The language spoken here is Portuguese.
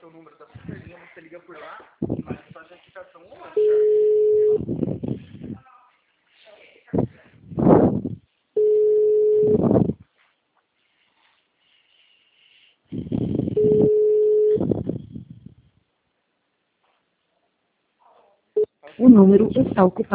o número da superlinha, você liga por lá, mas só a identificação ou não. O número está ocupado.